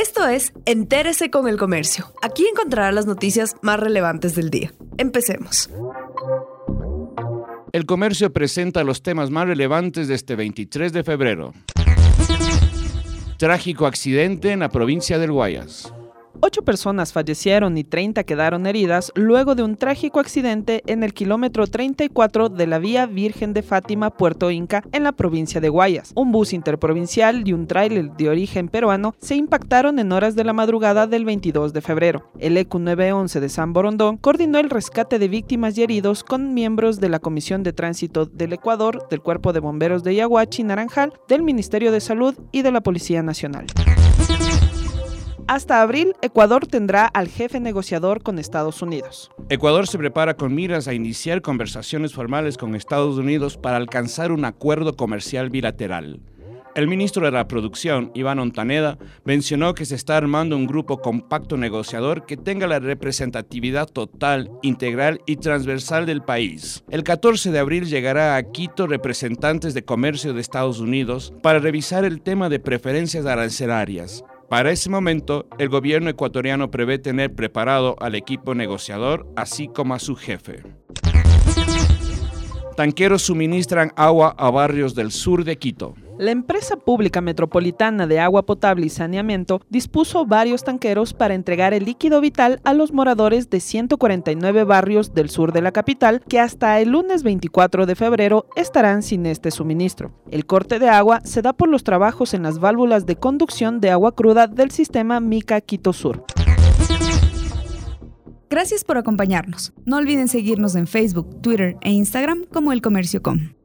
Esto es Entérese con el Comercio. Aquí encontrará las noticias más relevantes del día. Empecemos. El Comercio presenta los temas más relevantes de este 23 de febrero. Trágico accidente en la provincia del Guayas. 8 personas fallecieron y 30 quedaron heridas luego de un trágico accidente en el kilómetro 34 de la vía Virgen de Fátima, Puerto Inca, en la provincia de Guayas. Un bus interprovincial y un tráiler de origen peruano se impactaron en horas de la madrugada del 22 de febrero. El ECU 911 de San Borondón coordinó el rescate de víctimas y heridos con miembros de la Comisión de Tránsito del Ecuador, del Cuerpo de Bomberos de Yaguachi y Naranjal, del Ministerio de Salud y de la Policía Nacional. Hasta abril, Ecuador tendrá al jefe negociador con Estados Unidos. Ecuador se prepara con miras a iniciar conversaciones formales con Estados Unidos para alcanzar un acuerdo comercial bilateral. El ministro de la Producción, Iván Ontaneda, mencionó que se está armando un grupo compacto negociador que tenga la representatividad total, integral y transversal del país. El 14 de abril llegará a Quito representantes de comercio de Estados Unidos para revisar el tema de preferencias arancelarias. Para ese momento, el gobierno ecuatoriano prevé tener preparado al equipo negociador, así como a su jefe. Tanqueros suministran agua a barrios del sur de Quito. La empresa pública metropolitana de agua potable y saneamiento dispuso varios tanqueros para entregar el líquido vital a los moradores de 149 barrios del sur de la capital que hasta el lunes 24 de febrero estarán sin este suministro. El corte de agua se da por los trabajos en las válvulas de conducción de agua cruda del sistema Mica Quito Sur. Gracias por acompañarnos. No olviden seguirnos en Facebook, Twitter e Instagram como El Comercio Com.